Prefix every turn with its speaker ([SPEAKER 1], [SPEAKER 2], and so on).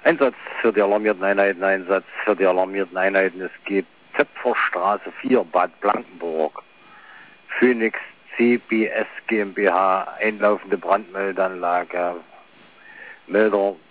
[SPEAKER 1] Einsatz für die alarmierten Einheiten, Einsatz für die alarmierten Einheiten. Es geht Töpferstraße 4, Bad Blankenburg. Phoenix CBS GmbH, einlaufende Brandmeldeanlage. Melder